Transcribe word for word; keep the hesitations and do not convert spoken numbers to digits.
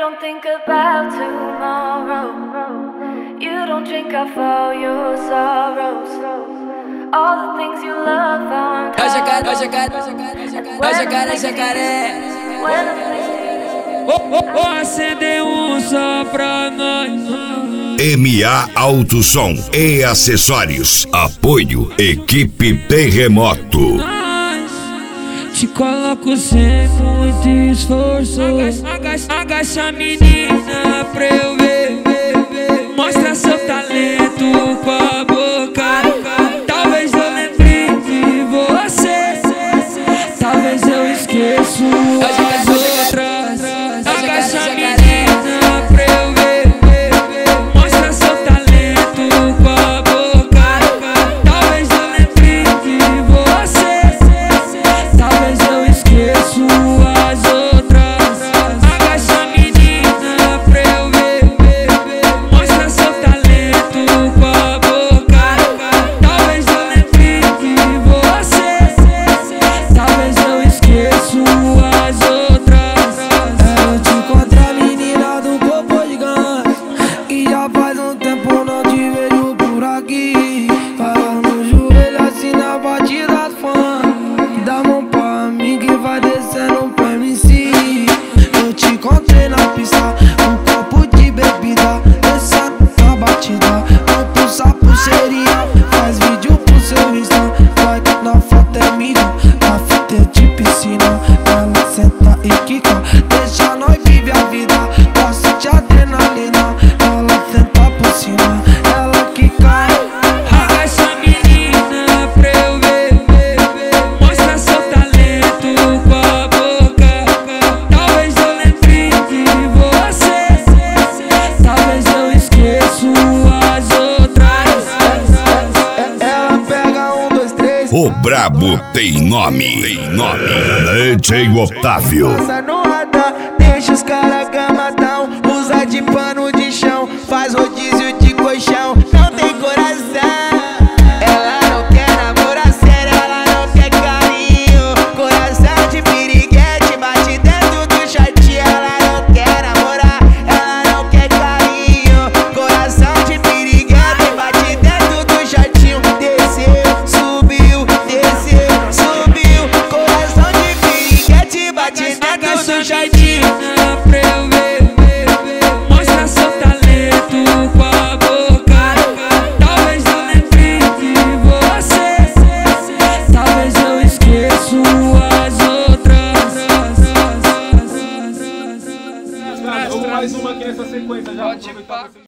don't think about tomorrow. You don't drink off all your sorrows. All the things you love aren't É o jacaré, é o jacaré, é o jacaré, é o jacaré. Vou acender um só pra nós. M A Auto Som e Acessórios. Apoio Equipe Terremoto. Te coloco sem muito esforço. Agacha, agacha, agacha menina pra eu ver. Mostra seu talento com a boca. Talvez eu lembre de você. Talvez eu esqueço as outras. Agacha menina pra eu ver. Mostra seu talento com a boca. Talvez eu lembre de você. Talvez eu esqueço as outras. Agacha menina pra eu ver. Mostra seu talento com a boca. Talvez eu lembre de você. Talvez eu esqueço as outras. Eu te encontrei, menina do popô gigante, e já faz um tempo não te vejo por aqui. Fala no joelho assim na batida do funk, dá mão pra mim que vai descendo pro M C. Eu te encontrei na pista, um copo de bebida, descendo na batida. Não pulsa pulseirinha, faz vídeo pro seu Insta. Vai que na foto é mídia, na fita é de piscina. Ela senta e quica, deixa nós viver a vida. Gosto de adrenalina, ela senta por cima, ela quica. Agacha menina pra eu ver. Mostra seu talento com a boca. Talvez eu lembre de você. Talvez eu esqueço as outras. Ela pega um, dois, três. O brabo tem nome. Tem nome. D J Otávio. Passa no radar, deixa os caras gamadão. Usa de pano de chão, faz rodízio de colchão. Não tem coração. Ela não quer namorar sério, ela não quer carinho. Coração de piriguete, bate dentro do shortinho. Ela não quer namorar, ela não quer carinho. Coração de piriguete, bate dentro do shortinho. Desceu, subiu, desceu, subiu. Coração de piriguete, bate dentro do shortinho. Pra eu ver. Mostra seu talento com a boca. Talvez eu lembre de você. Talvez eu esqueço as outras. Mais uma aqui nessa sequência já.